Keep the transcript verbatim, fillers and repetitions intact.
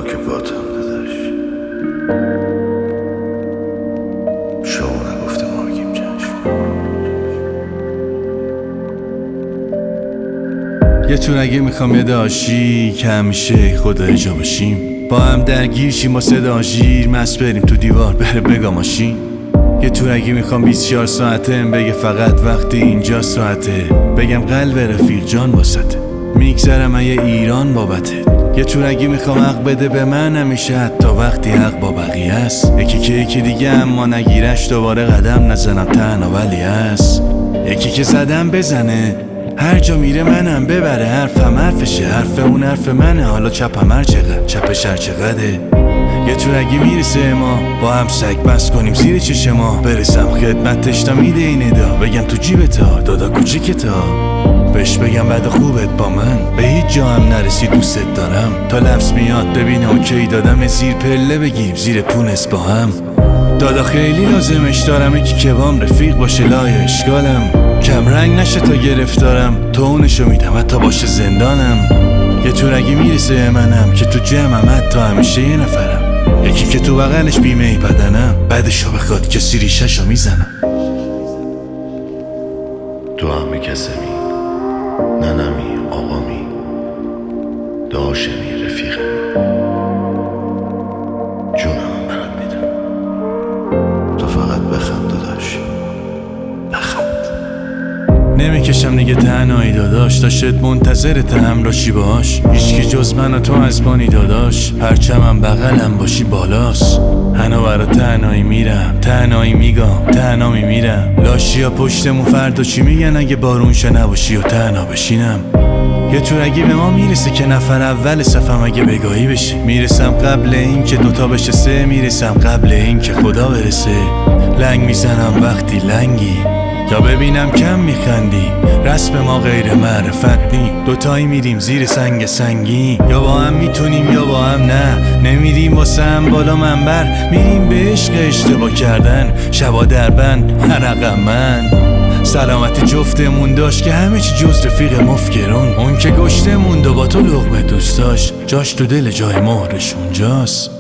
که باتم داداش. شما نگفته ما بگیم چشم. یه تورگی میخوام یه داشی که همیشه خدا جا باشیم، با هم درگیر شیم با صدا ژیر، مست بریم تو دیوار بره بگا ماشین. یه تورگی میخوام بیست و چهار ساعته بگه فقط وقتی اینجا ساعته، بگم قلب رفیق جان واسطه، میگذرم یه ایران بابته. یه تورگی میخوام حق بده به من همیشه، حتی وقتی حق با بقیه است. یکی که یکی دیگه اما نگیرش دوباره قدم نزنم تنها ولی هست. یکی که زدم بزنه هر جا میره منم ببره، حرفم حرفشه حرف اون حرف منه، حالا چپم هر چقدر چپش هر چقدره. یه تورگی میرسه ما با هم سگ بس کنیم زیر چشم ما، برسم خدمتش تا میده این ادا، بگم تو جیبتا دادا کوچیکتا، بهش بگم بعد خوبت با من به هیچ جا هم نرسی دوست دارم، تا لفظ میاد ببینه اوکی دادم زیر پله بگیریم زیر پونس با هم. دادا خیلی لازمش دارم یکی که بام رفیق باشه لای اشکالم، کم رنگ نشه تا گرفتارم، تو اونشو میدم حتی باشه زندانم. یه تورگی میرسه منم که تو جمعم حتی همیشه یه نفرم، یکی که تو بغلش بیمه ای بدنم، بعدشو بخواد کسی ریشهشو میزنم. تو هم کسمی، ننمی، آقامی، داشمی، رفیقمی، جونم برات میدم. تو فقط بخند داداش، بخند. نمیکشم دیگه تنهایی داداش، تا شد منتظرت همراشی باش، هیچکی جز من و تو از بانی داداش، پرچمم بغلم باشی بالاست. هنو برا تنهایی میرم، تنهایی میگم، تنها میمیرم، لاشیا پشتمون فردا چی میگن اگه بارون شه نباشی و تنها بشینم. یه تورگی به ما میرسه که نفر اول صفم اگه بگاهی بشه، میرسم قبل این که دوتا بشه سه، میرسم قبل این که خدا برسه، لنگ میزنم وقتی لنگی یا ببینم کم میخندی، رسم ما غیر معرفت نی، دوتایی میریم زیر سنگ سنگی، یا با هم میتونیم یا با هم نه، نمیریم واسه هم بالا منبر، میریم به عشق اشتباه کردن، شبا در بند حرقم من. سلامتی جفتمون داشت که همه چی جز رفیق مفکرون، اون که گشتمون دو با تو لقمه دوست داشت، جاش تو دل جای مهرش اونجاست.